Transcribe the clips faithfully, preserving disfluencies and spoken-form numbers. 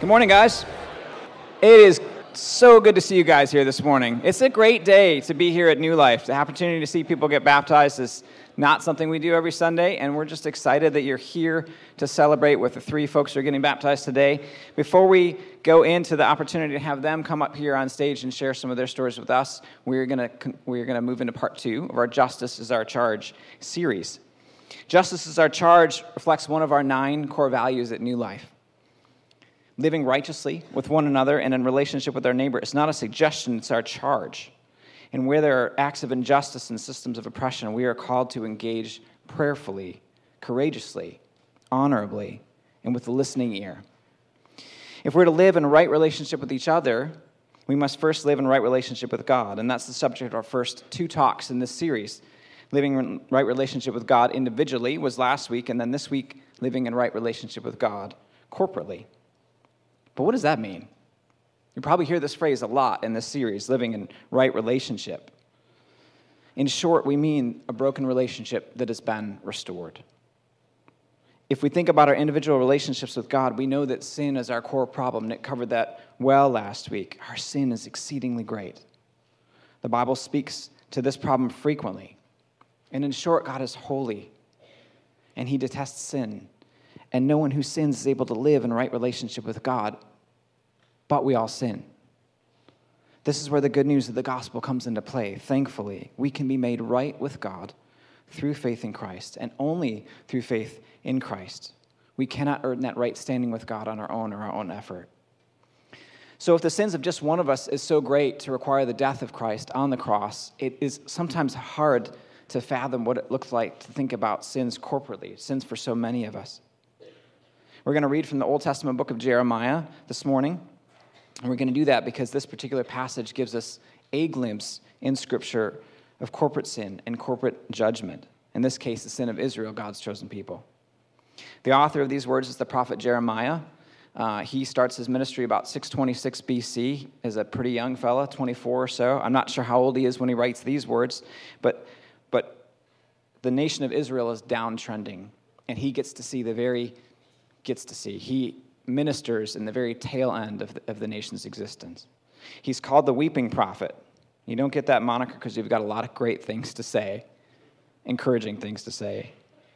Good morning, guys. It is so good to see you guys here this morning. It's a great day to be here at New Life. The opportunity to see people get baptized is not something we do every Sunday, and we're just excited that you're here to celebrate with the three folks who are getting baptized today. Before we go into the opportunity to have them come up here on stage and share some of their stories with us, we're going to we're going to move into part two of our Justice is Our Charge series. Justice is Our Charge reflects one of our nine core values at New Life. Living righteously with one another and in relationship with our neighbor is not a suggestion, it's our charge. And where there are acts of injustice and systems of oppression, we are called to engage prayerfully, courageously, honorably, and with a listening ear. If we're to live in right relationship with each other, we must first live in right relationship with God. And that's the subject of our first two talks in this series. Living in right relationship with God individually was last week, and then this week, living in right relationship with God corporately. But what does that mean? You probably hear this phrase a lot in this series, living in right relationship. In short, we mean a broken relationship that has been restored. If we think about our individual relationships with God, we know that sin is our core problem. Nick covered that well last week. Our sin is exceedingly great. The Bible speaks to this problem frequently. And in short, God is holy, and he detests sin. And no one who sins is able to live in right relationship with God, but we all sin. This is where the good news of the gospel comes into play. Thankfully, we can be made right with God through faith in Christ, and only through faith in Christ. We cannot earn that right standing with God on our own or our own effort. So if the sins of just one of us is so great to require the death of Christ on the cross, it is sometimes hard to fathom what it looks like to think about sins corporately, sins for so many of us. We're going to read from the Old Testament book of Jeremiah this morning. And we're going to do that because this particular passage gives us a glimpse in Scripture of corporate sin and corporate judgment. In this case, the sin of Israel, God's chosen people. The author of these words is the prophet Jeremiah. Uh, he starts his ministry about six twenty-six B C as a pretty young fella, twenty-four or so. I'm not sure how old he is when he writes these words, but but the nation of Israel is downtrending, and he gets to see the very gets to see. He ministers in the very tail end of the, of the nation's existence. He's called the weeping prophet. You don't get that moniker because you've got a lot of great things to say, encouraging things to say.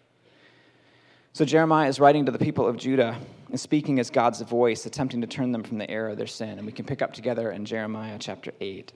So Jeremiah is writing to the people of Judah and speaking as God's voice, attempting to turn them from the error of their sin. And we can pick up together in Jeremiah chapter eight.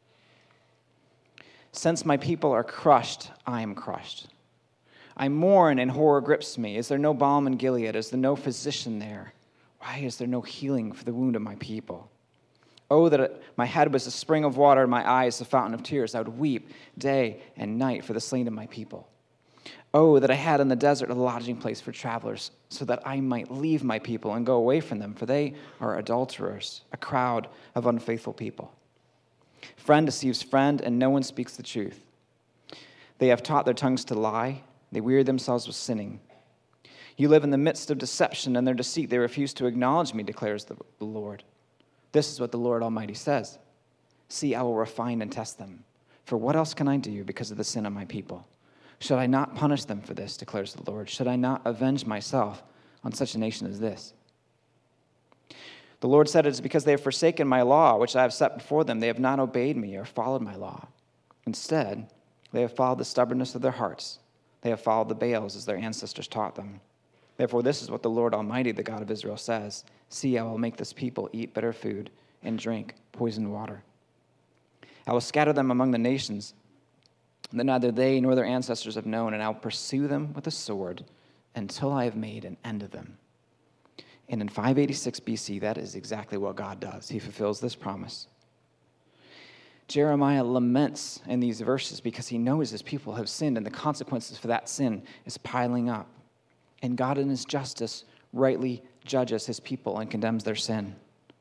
Since my people are crushed, I am crushed. I mourn and horror grips me. Is there no balm in Gilead? Is there no physician there? Why is there no healing for the wound of my people? Oh, that my head was a spring of water and my eyes a fountain of tears. I would weep day and night for the slain of my people. Oh, that I had in the desert a lodging place for travelers, so that I might leave my people and go away from them, for they are adulterers, a crowd of unfaithful people. Friend deceives friend, and no one speaks the truth. They have taught their tongues to lie. They weary themselves with sinning. You live in the midst of deception and their deceit. They refuse to acknowledge me, declares the Lord. This is what the Lord Almighty says. See, I will refine and test them. For what else can I do because of the sin of my people? Should I not punish them for this, declares the Lord? Should I not avenge myself on such a nation as this? The Lord said, it is because they have forsaken my law, which I have set before them. They have not obeyed me or followed my law. Instead, they have followed the stubbornness of their hearts. They have followed the Baals as their ancestors taught them. Therefore, this is what the Lord Almighty, the God of Israel, says. See, I will make this people eat bitter food and drink poisoned water. I will scatter them among the nations that neither they nor their ancestors have known, and I will pursue them with a sword until I have made an end of them. And in five eighty-six B C, that is exactly what God does. He fulfills this promise. Jeremiah laments in these verses because he knows his people have sinned, and the consequences for that sin is piling up. And God in his justice rightly judges his people and condemns their sin.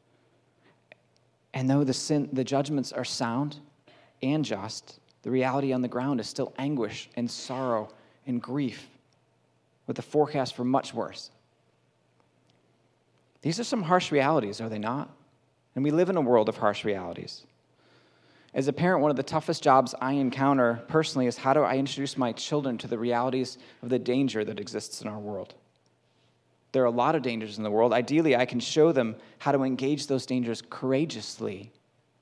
And though the sin, the judgments are sound and just, the reality on the ground is still anguish and sorrow and grief, with the forecast for much worse. These are some harsh realities, are they not? And we live in a world of harsh realities. As a parent, one of the toughest jobs I encounter personally is how do I introduce my children to the realities of the danger that exists in our world? There are a lot of dangers in the world. Ideally, I can show them how to engage those dangers courageously.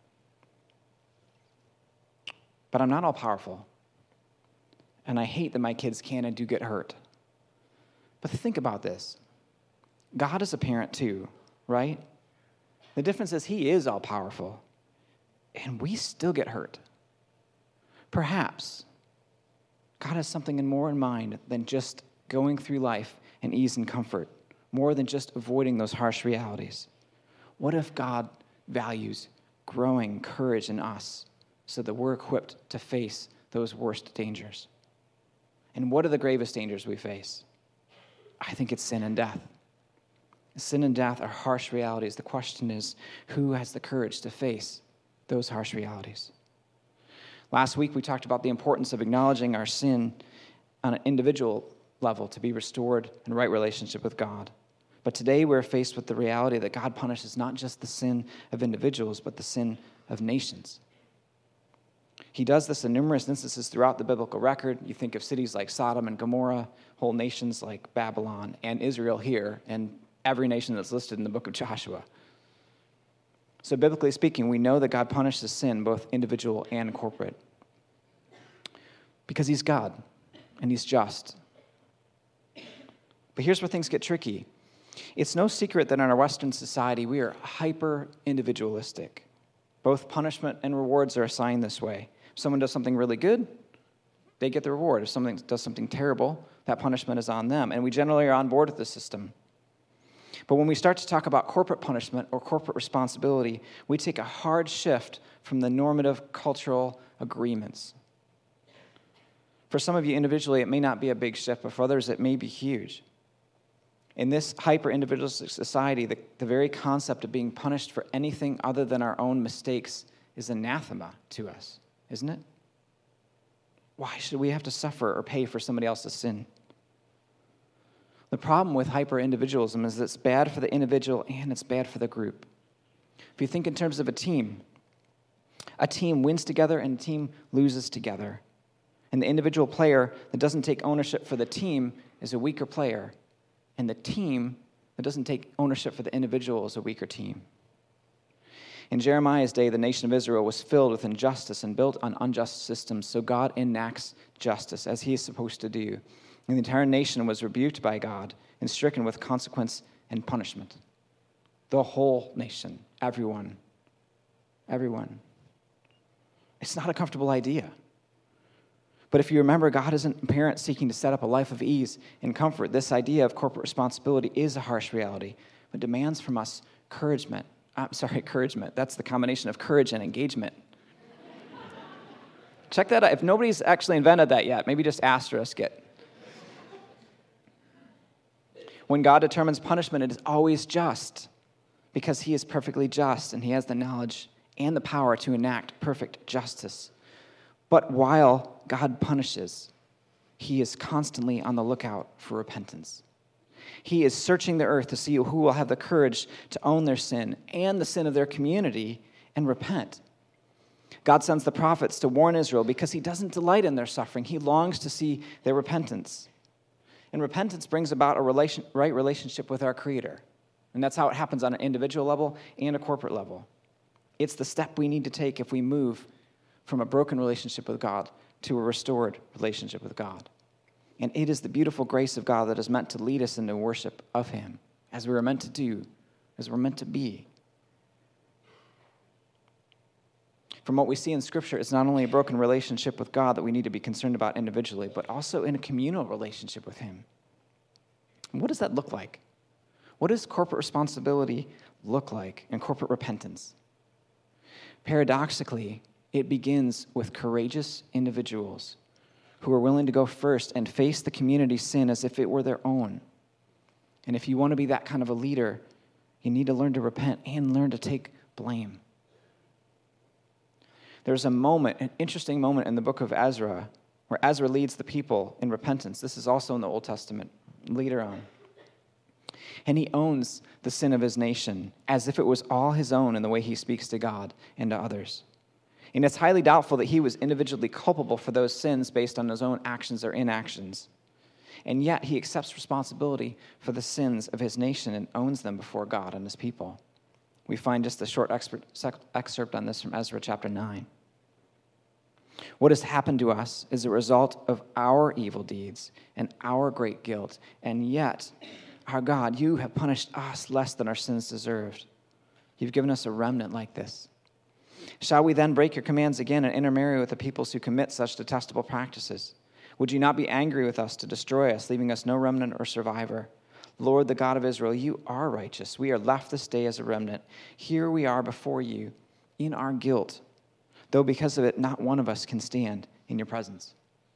But I'm not all-powerful. And I hate that my kids can and do get hurt. But think about this. God is a parent too, right? The difference is he is all-powerful. And we still get hurt. Perhaps God has something more in mind than just going through life in ease and comfort, more than just avoiding those harsh realities. What if God values growing courage in us so that we're equipped to face those worst dangers? And what are the gravest dangers we face? I think it's sin and death. Sin and death are harsh realities. The question is, who has the courage to face those harsh realities? Last week, we talked about the importance of acknowledging our sin on an individual level to be restored in right relationship with God. But today, we're faced with the reality that God punishes not just the sin of individuals, but the sin of nations. He does this in numerous instances throughout the biblical record. You think of cities like Sodom and Gomorrah, whole nations like Babylon and Israel here, and every nation that's listed in the book of Joshua. So biblically speaking, we know that God punishes sin, both individual and corporate, because he's God and he's just. But here's where things get tricky. It's no secret that in our Western society, we are hyper-individualistic. Both punishment and rewards are assigned this way. If someone does something really good, they get the reward. If someone does something terrible, that punishment is on them. And we generally are on board with this system. But when we start to talk about corporate punishment or corporate responsibility, we take a hard shift from the normative cultural agreements. For some of you individually, it may not be a big shift, but for others, it may be huge. In this hyper-individualistic society, the, the very concept of being punished for anything other than our own mistakes is anathema to us, isn't it? Why should we have to suffer or pay for somebody else's sin? The problem with hyper-individualism is that it's bad for the individual and it's bad for the group. If you think in terms of a team, a team wins together and a team loses together. And the individual player that doesn't take ownership for the team is a weaker player. And the team that doesn't take ownership for the individual is a weaker team. In Jeremiah's day, the nation of Israel was filled with injustice and built on unjust systems, so God enacts justice as he is supposed to do. And the entire nation was rebuked by God and stricken with consequence and punishment. The whole nation, everyone, everyone. It's not a comfortable idea. But if you remember, God isn't a parent seeking to set up a life of ease and comfort. This idea of corporate responsibility is a harsh reality, but demands from us encouragement. I'm sorry, encouragement. That's the combination of courage and engagement. Check that out. If nobody's actually invented that yet, maybe just asterisk it. When God determines punishment, it is always just, because he is perfectly just and he has the knowledge and the power to enact perfect justice. But while God punishes, he is constantly on the lookout for repentance. He is searching the earth to see who will have the courage to own their sin and the sin of their community and repent. God sends the prophets to warn Israel because he doesn't delight in their suffering. He longs to see their repentance. And repentance brings about a relation, right relationship with our Creator. And that's how it happens on an individual level and a corporate level. It's the step we need to take if we move from a broken relationship with God to a restored relationship with God. And it is the beautiful grace of God that is meant to lead us into worship of him, as we were meant to do, as we're meant to be. From what we see in Scripture, it's not only a broken relationship with God that we need to be concerned about individually, but also in a communal relationship with him. And what does that look like? What does corporate responsibility look like and corporate repentance? Paradoxically, it begins with courageous individuals who are willing to go first and face the community's sin as if it were their own. And if you want to be that kind of a leader, you need to learn to repent and learn to take blame. There's a moment, an interesting moment in the book of Ezra, where Ezra leads the people in repentance. This is also in the Old Testament, later on. And he owns the sin of his nation as if it was all his own in the way he speaks to God and to others. And it's highly doubtful that he was individually culpable for those sins based on his own actions or inactions. and yet he accepts responsibility for the sins of his nation and owns them before God and his people. We find just a short excerpt on this from Ezra chapter nine. What has happened to us is a result of our evil deeds and our great guilt, and yet, our God, you have punished us less than our sins deserved. You've given us a remnant like this. Shall we then break your commands again and intermarry with the peoples who commit such detestable practices? Would you not be angry with us to destroy us, leaving us no remnant or survivor? Lord, the God of Israel, you are righteous. We are left this day as a remnant. Here we are before you in our guilt, though because of it not one of us can stand in your presence.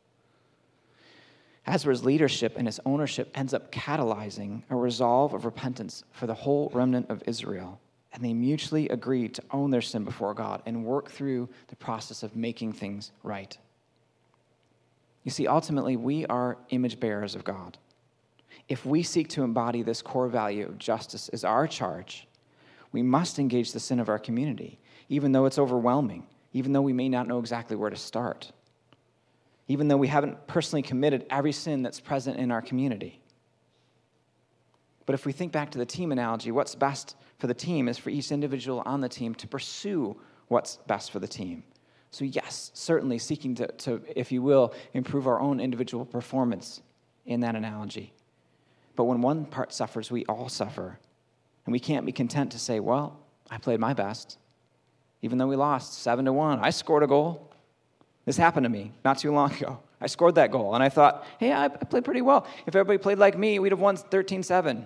Ezra's leadership and his ownership ends up catalyzing a resolve of repentance for the whole remnant of Israel. And they mutually agreed to own their sin before God and work through the process of making things right. You see, ultimately, we are image bearers of God. If we seek to embody this core value of justice as our charge, we must engage the sin of our community, even though it's overwhelming, even though we may not know exactly where to start, even though we haven't personally committed every sin that's present in our community. But if we think back to the team analogy, what's best for the team is for each individual on the team to pursue what's best for the team. So yes, certainly seeking to, to, if you will, improve our own individual performance in that analogy. But when one part suffers, we all suffer. And we can't be content to say, well, I played my best. Even though we lost seven to one, I scored a goal. This happened to me not too long ago. I scored that goal, and I thought, hey, I played pretty well. If everybody played like me, we'd have won thirteen seven.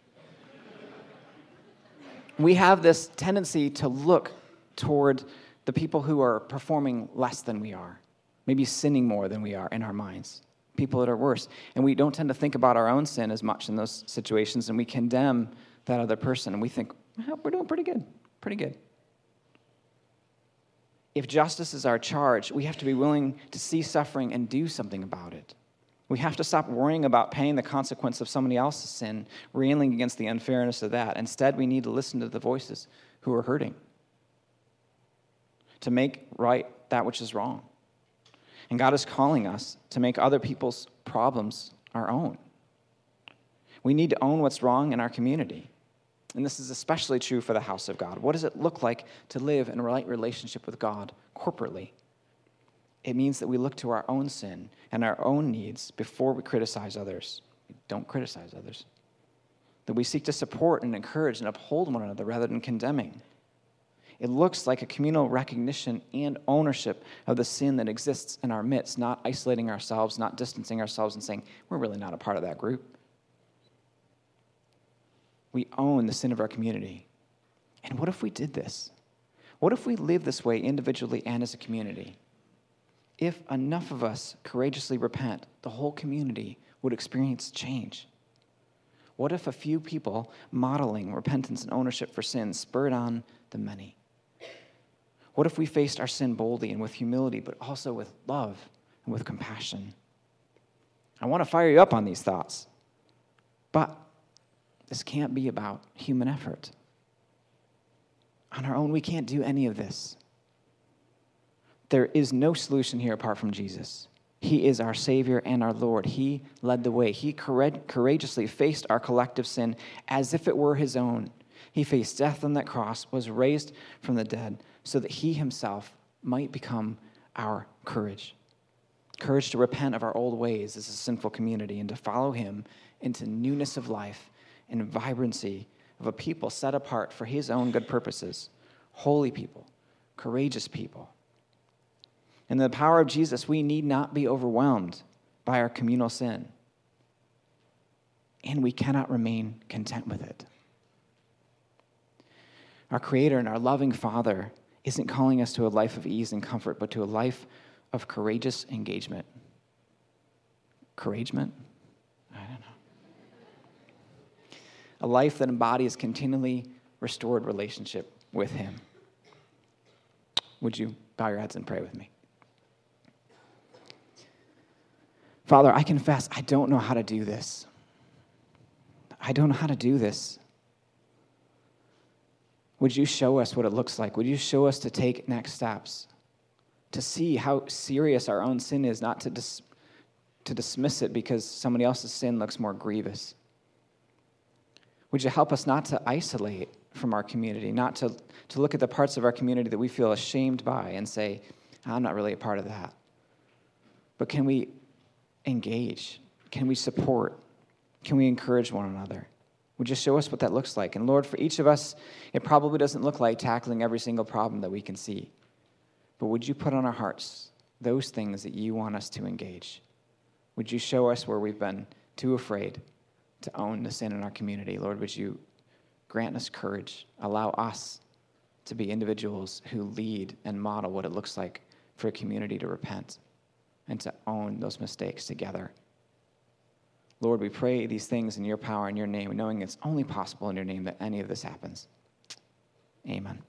We have this tendency to look toward the people who are performing less than we are, maybe sinning more than we are in our minds, people that are worse. And we don't tend to think about our own sin as much in those situations, and we condemn that other person, and we think, well, we're doing pretty good, pretty good. If justice is our charge, we have to be willing to see suffering and do something about it. We have to stop worrying about paying the consequence of somebody else's sin, railing against the unfairness of that. Instead, we need to listen to the voices who are hurting, to make right that which is wrong. And God is calling us to make other people's problems our own. We need to own what's wrong in our community. And this is especially true for the house of God. What does it look like to live in a right relationship with God corporately? It means that we look to our own sin and our own needs before we criticize others. We don't criticize others. That we seek to support and encourage and uphold one another rather than condemning. It looks like a communal recognition and ownership of the sin that exists in our midst, not isolating ourselves, not distancing ourselves and saying, we're really not a part of that group. We own the sin of our community. And what if we did this? What if we lived this way individually and as a community? If enough of us courageously repent, the whole community would experience change. What if a few people modeling repentance and ownership for sin spurred on the many? What if we faced our sin boldly and with humility, but also with love and with compassion? I want to fire you up on these thoughts, but this can't be about human effort. On our own, we can't do any of this. There is no solution here apart from Jesus. He is our Savior and our Lord. He led the way. He courageously faced our collective sin as if it were his own. He faced death on that cross, was raised from the dead, so that he himself might become our courage. Courage to repent of our old ways as a sinful community and to follow him into newness of life and vibrancy of a people set apart for his own good purposes. Holy people, courageous people. In the power of Jesus, we need not be overwhelmed by our communal sin. And we cannot remain content with it. Our Creator and our loving Father isn't calling us to a life of ease and comfort, but to a life of courageous engagement. Couragement? I don't know. A life that embodies continually restored relationship with him. Would you bow your heads and pray with me? Father, I confess I don't know how to do this. I don't know how to do this. Would you show us what it looks like? Would you show us to take next steps? To see how serious our own sin is, not to dis- to dismiss it because somebody else's sin looks more grievous. Would you help us not to isolate from our community, not to, to look at the parts of our community that we feel ashamed by and say, I'm not really a part of that. But can we engage? Can we support? Can we encourage one another? Would you show us what that looks like? And Lord, for each of us, it probably doesn't look like tackling every single problem that we can see. But would you put on our hearts those things that you want us to engage? Would you show us where we've been too afraid to own the sin in our community? Lord, would you grant us courage, allow us to be individuals who lead and model what it looks like for a community to repent and to own those mistakes together. Lord, we pray these things in your power and your name, knowing it's only possible in your name that any of this happens. Amen.